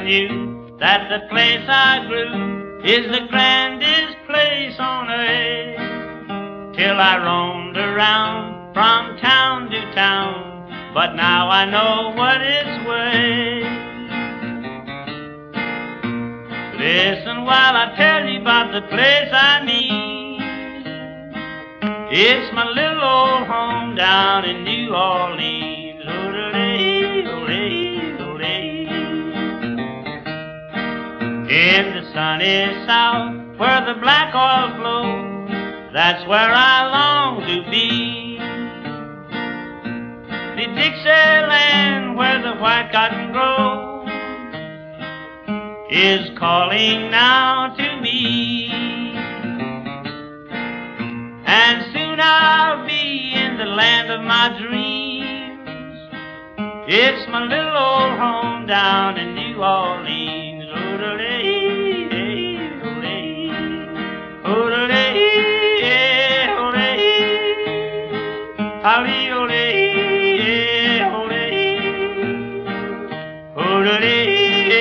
knew that the place I grew is the grandest place on earth. Till I roamed around from town to town, but now I know what it's worth. Listen while I tell you about the place I mean. It's my little old home down in New Orleans. Oh-de-lay, oh-lay, oh-lay. In the sunny south where the black oil flows, that's where I long to be. The Dixieland where the white cotton grows is calling now to me. And soon I'll be in the land of my dreams. It's my little old home down in New Orleans. Oh-de-lay, oh-lay, oh-de-lay, oh-lay, oh-lay, oh-lay, oh-de-lay.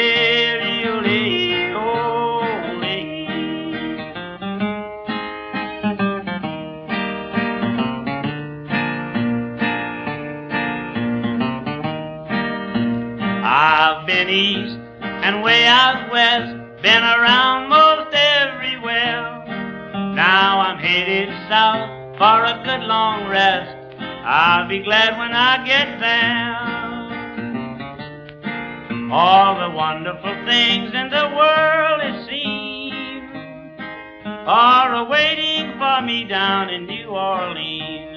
I've been east and way out west, been around most everywhere. Now I'm headed south for a good long rest. I'll be glad when I get there. All the wonderful things in the world, it seems, are awaiting for me down in New Orleans.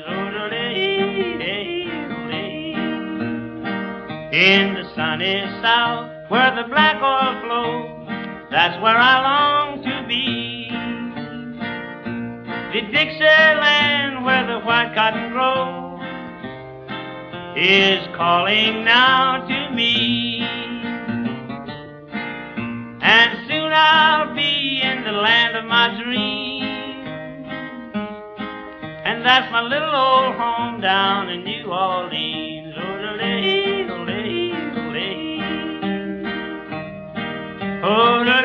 In the sunny south where the black oil flows, that's where I long to be. The Dixieland where the white cotton grows is calling now to me. And soon I'll be in the land of my dreams. And that's my little old home down in New Orleans. Oh-de-lay, oh-lay, oh-lay. Oh,